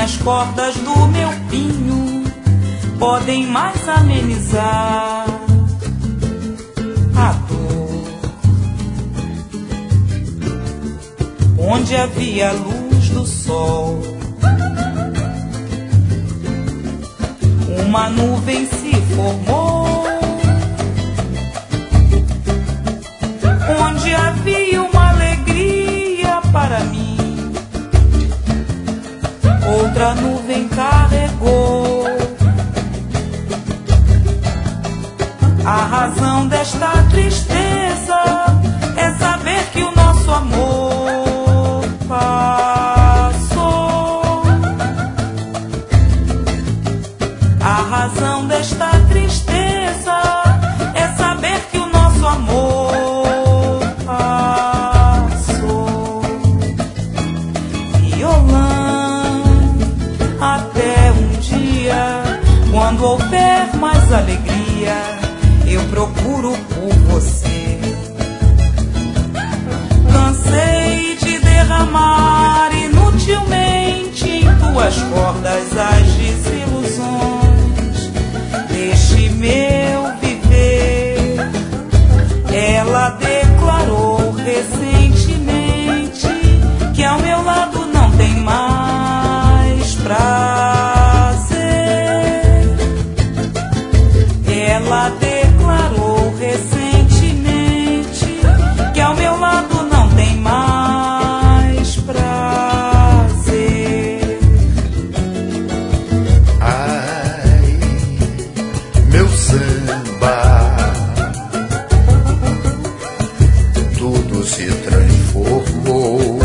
as cordas do meu pinho podem mais amenizar a dor. Onde havia a luz do sol, uma nuvem se formou. Onde havia uma alegria para mim, outra nuvem carregou. A razão desta tristeza é saber que o nosso amor passou. A razão desta tristeza é saber que o nosso amor passou. Violão, até um dia, quando houver mais alegria, eu procuro por você. Cansei de derramar inutilmente em tuas cordas as desilusões deste meu viver. Ela declarou recentemente que ao meu lado não tem mais prazer. Ela declarou recentemente que ao meu lado não tem mais prazer. Ai, meu samba, tudo se transformou.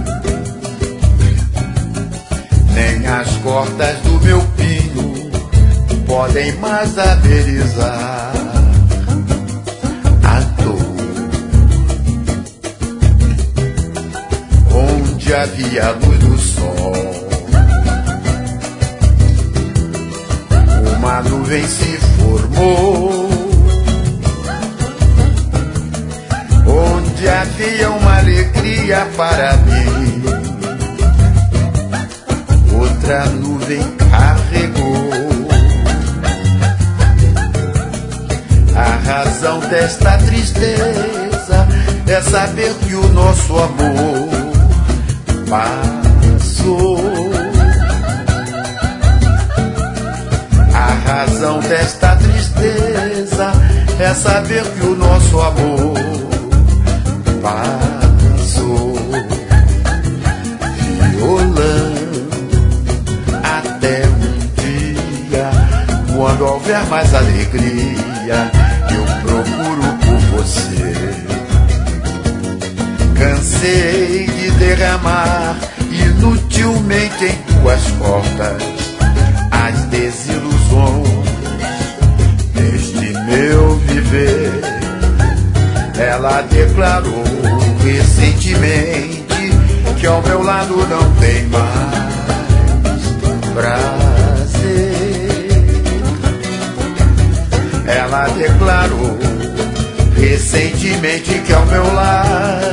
Nem as cordas do meu pinho podem mais amenizar a dor. Onde havia a luz do sol, uma nuvem se formou. Onde havia uma alegria para mim, outra nuvem carregou. A razão desta tristeza é saber que o nosso amor passou. A razão desta tristeza é saber que o nosso amor passou. Violão, até um dia, quando houver mais alegria, eu procuro por você. Cansei de derramar inutilmente em tuas cordas as desilusões deste meu viver. Ela declarou recentemente que ao meu lado não tem mais prazer. Ela declarou recentemente que ao meu lado